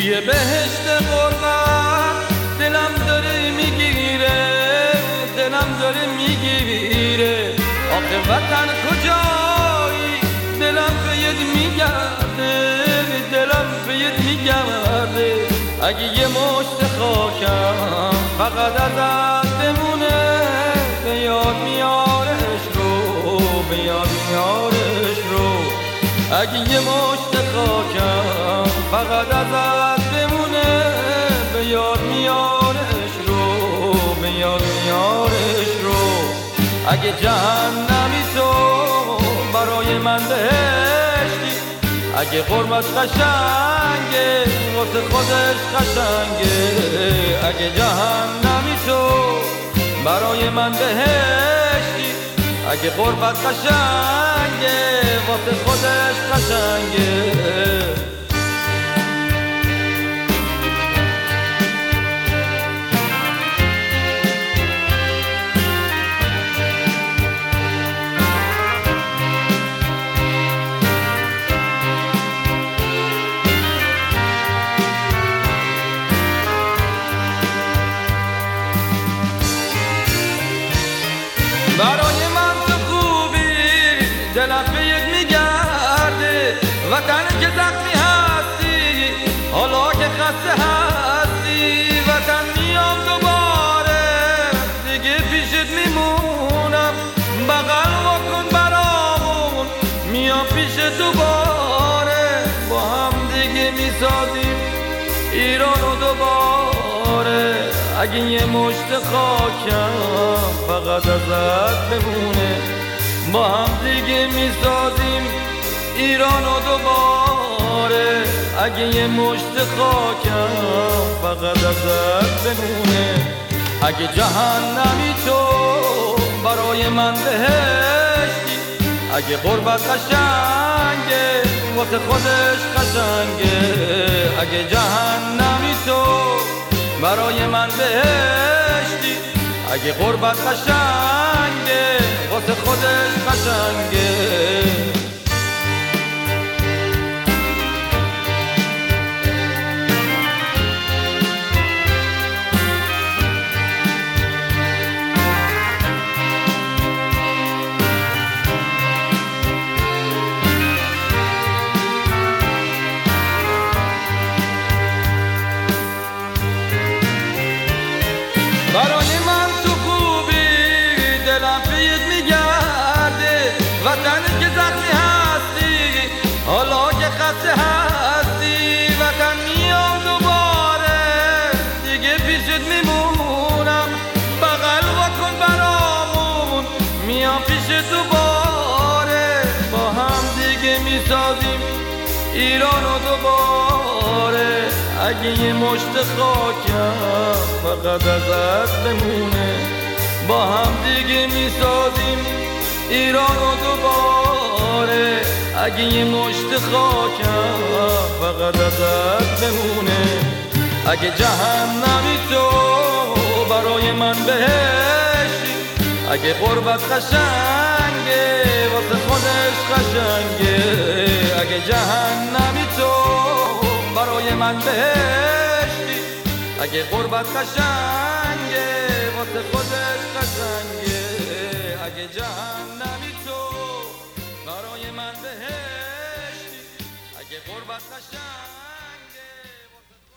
یه بهشت غربت دلم داره میگیره، دلم داره میگیره. آخه وطن کجایی؟ دلم بهت میگرده، دلم بهت میگرده. اگه یه مشت خاکم فقط ازت بمونه، به یاد میارش رو، به یاد میارش رو. اگه یه مشت خاکم فقط ازت بمونه، به یاد میارش رو، به یاد میارش رو. اگه جهنمی تو برای من بهشتی، اگه غربت قشنگه واسه خودش قشنگه. اگه جهنمی تو برای من بهشتی، اگه غربت قشنگه واسه خودش قشنگه. برای من تو خوبی دلم بهت میگرده، وطن که زخمی هستی حالا که خسته هستی. وطن میام دوباره دیگه پیشت میمونم، بغل واکن برامون میام پیشت دوباره. با هم دیگه میسازیم ایرانو دوباره. اگه یه مشت خاکم فقط ازت بمونه، با هم دیگه میسازیم ایرانو دوباره. اگه یه مشت خاکم فقط ازت بمونه. اگه جهنمی تو برای من بهشتی، اگه غربت قشنگه واسه خودش قشنگه. اگه جهنمی تو برای من بهشتی، اگه غربت قشنگه واسه خودش قشنگه. برای من تو خوبی دلم بهت میگرده، وطن که زخمی هستی حالا که خسته هستی. وطن میام دوباره دیگه پیشت میمونم، بغل واکن برامون میام پیشت دوباره. با هم دیگه میسازیم ایرانو دوباره. اگه یه مشت خاکم فقط ازت بمونه، با هم دیگه میسازیم ایرانو دوباره. اگه یه مشت خاکم فقط ازت بمونه. اگه جهنمی تو برای من بهشتی، اگه غربت قشنگه واسه خودش قشنگه. اگه جهنمی تو برای من بهشتی، اگه غربت قشنگه واسه خودش قشنگه. اگه جهنمی تو برای من بهشتی، اگه غربت قشنگه